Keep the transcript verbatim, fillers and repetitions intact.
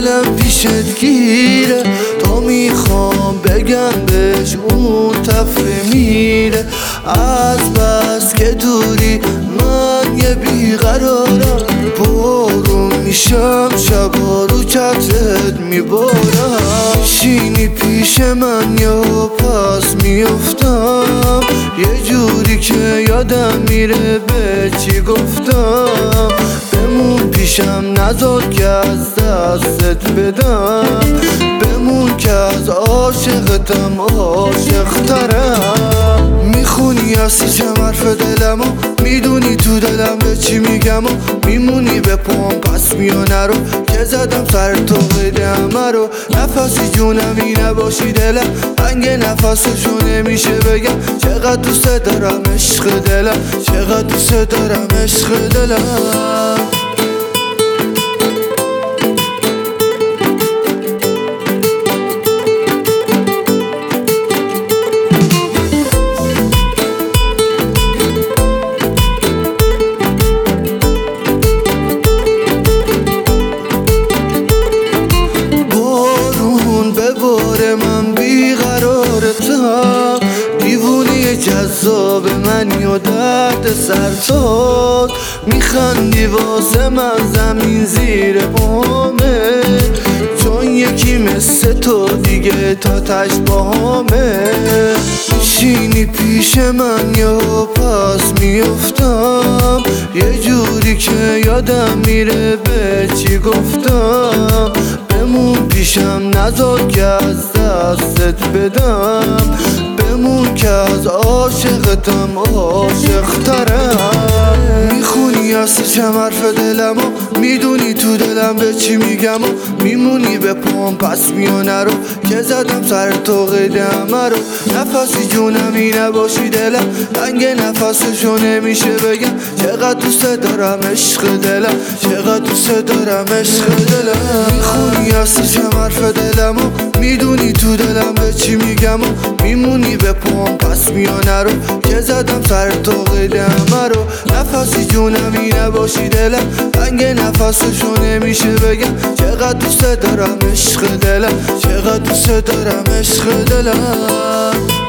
دلم پیشت گیره، تا میخوام بگم بهش اون تفره میره. از بس که دوری من یه بیقرارم، بارون میشم شبا رو کتت میبارم. شینی پیش من یا پس میافتم، یه جوری که یادم میره به چی گفتم. بمون پیشم نذار که از دستت بدم، بمون که از عاشقتم عاشق‌ترم. میخونی از چم حرف دلمو، میدونی تو دلم به چی میگم و میمونی به پام پس میو نرو که زدم سر تو قیده همه رو. نفسی جونمی نباشی دلم، تنگ نفسشو نمیشه بگم. چقدر دوست دارم عشق دلم، چقدر دوست دارم عشق دلم. من بیقرارتم، دیوونه جذاب منی و درد سرتات. میخندی واسه من زمین زیر پامه، چون یکی مثل تو دیگه تا تش باهامه. شینی پیش من یا پس میافتم، یه جوری که یادم میره به چی گفتم. بمون پیشم نذار که از دستت بدم، بمون که از عاشقتم عاشق‌ترم. میخونی از چم حرف دلمو، میدونی تو دلم به چی میگم و میمونی به پام پس میو نرو که زدم سر تو قیده همه رو. نفسی جونمی نباشی دلم، تنگ نفسشو نمیشه بگم. چقدر دوست دارم عشق دلم، چقدر دوست دارم عشق دلم. میخونی از چم حرف دلمو، میدونی تو دلم به چی میگم و میمونی به پام پس میو نرو که زدم سر تو قیده همه رو. نفسی جونمی نباشی دلم، تنگ نفسشو نمیشه بگم. چقدر دوست دارم عشق دلم، چقدر دوست دارم عشق دلم.